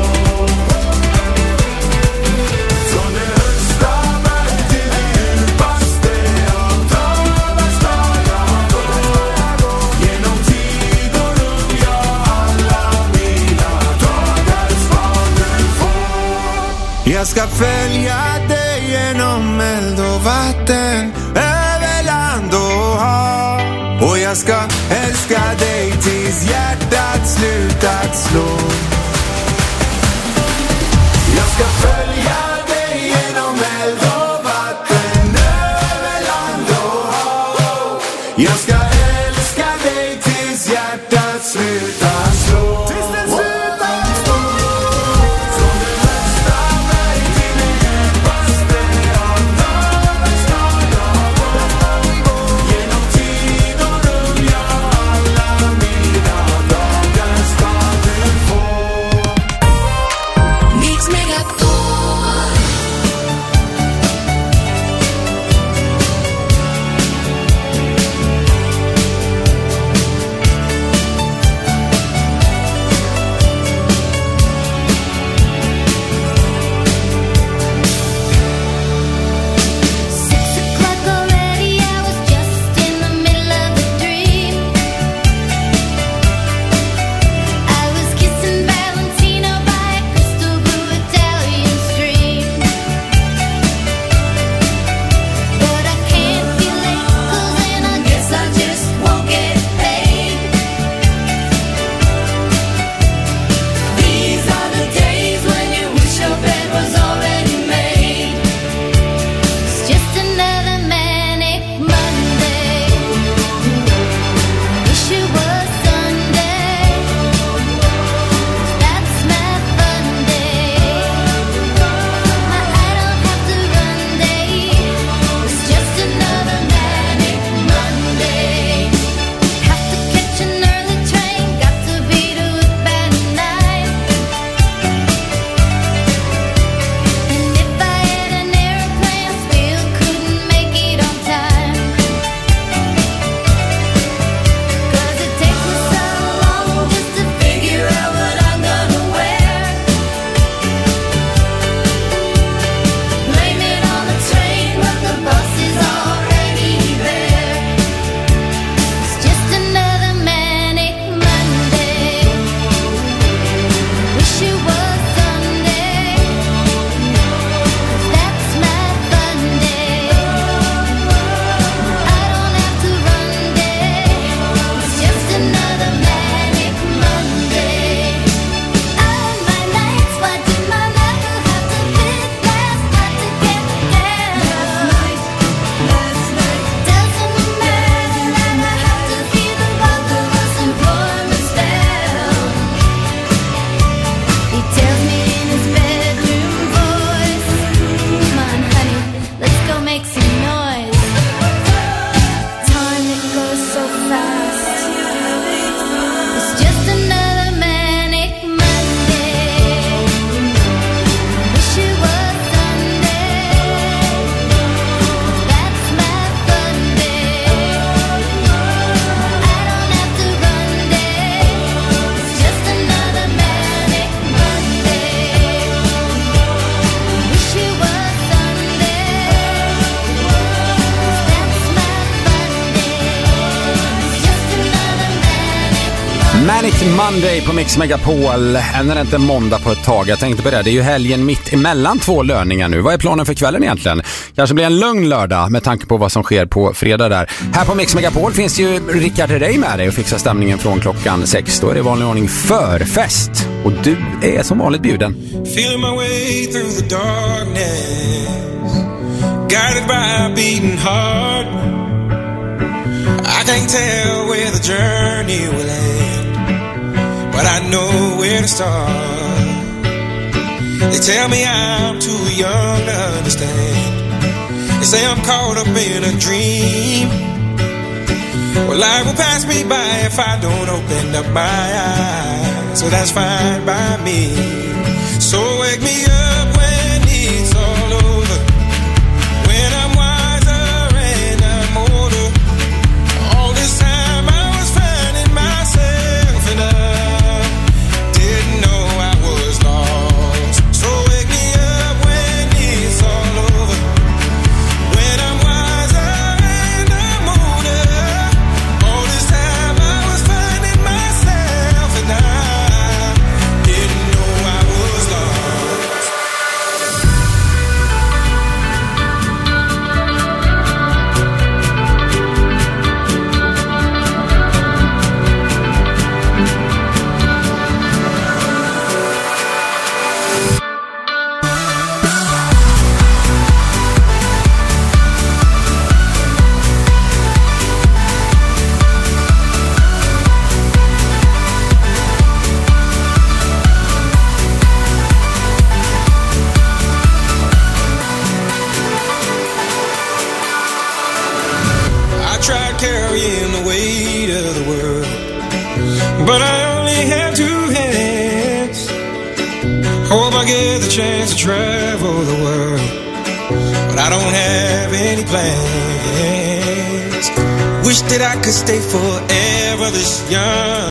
Från det högsta berg till det djupaste av dalar ska jag gå. Genom tid och rum, ja, alla mina dagar ska du få. Jag ska följa dig genom eld och vatten, över land och hav. Och jag ska älska dig tills hjärtat slutat slå. Jag ska följa dig genom eld och vatten, över land och hav. Jag ska älska dig tills hjärtat slutar slå. Tills det slutar slå. Från det högsta berg till det djupaste av dalar ska jag gå. Genom tid och rum, ja, alla mina dagar ska du få. Mix Megapol. Manic Monday på Mix Megapol. Än är det inte måndag på ett tag. Jag tänkte på det. Det är ju helgen mitt emellan 2 löningar nu. Vad är planen för kvällen egentligen? Kanske blir en lugn lördag med tanke på vad som sker på fredag där. Här på Mix Megapol finns ju Rickard Herrey med dig och fixar stämningen från klockan 6. Då är det i vanlig ordning förfest. Och du är som vanligt bjuden. Feeling my way through the darkness, guided by a beating heart. I can't tell where the journey will end, but I know where to start. They tell me I'm too young to understand. They say I'm caught up in a dream. Well, life will pass me by if I don't open up my eyes, so that's fine by me. So wake me up when it's all over, when I'm wiser and I'm older. All this time I was finding myself and I didn't know I was lost. So wake me up when it's all over, when I'm wiser and I'm older. All this time I was finding myself and I didn't know I was lost. I tried carrying the weight of the world, but I only have 2 hands. Hope I get the chance to travel the world, but I don't have any plans. Wish that I could stay forever this young.